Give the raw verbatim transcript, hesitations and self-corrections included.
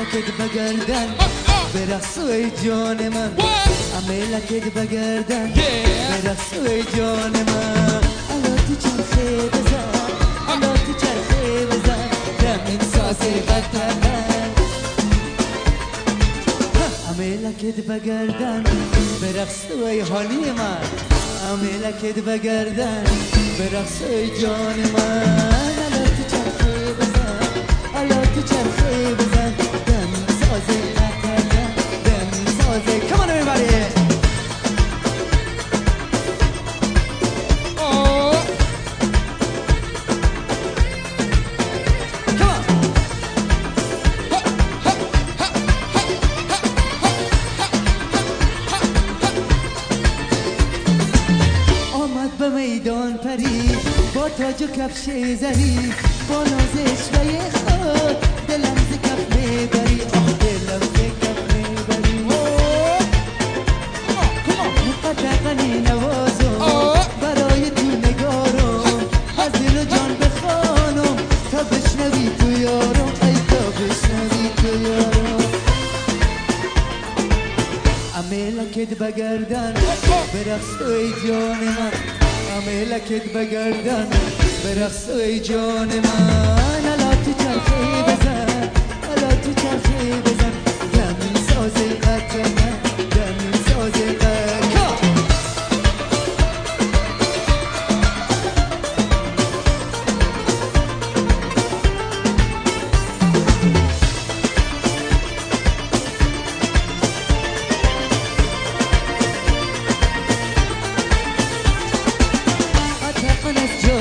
عملکت بگردن برقص ای جان من عملکت بگردن برقص ای جان من الا تو چرخه بزن الا تو چرخه بزن دم این ساز قطر عملکت بگردن برقص ای حالی من عملکت بگردن برقص ای جان من الا تو چرخه بزن الا تو چرخه بزن دم ساز قطر دم ساز Come on everybody به میدان پری با تاج و کفش زری با نازش و یه خود دلم ز کف میبری آه دلم ز کف میبری قدقنی نوازم برای تو نگارم از دل و جان بخوانم تا بشنوی تو یارم ای تا بشنوی تو یارم عملکت بگردن برقص ای جان من عملکت بگردن برقص ای جان من الا تو چرخه بزن الا تو چرخه بزن دم ساز قطر من دم ساز قطر از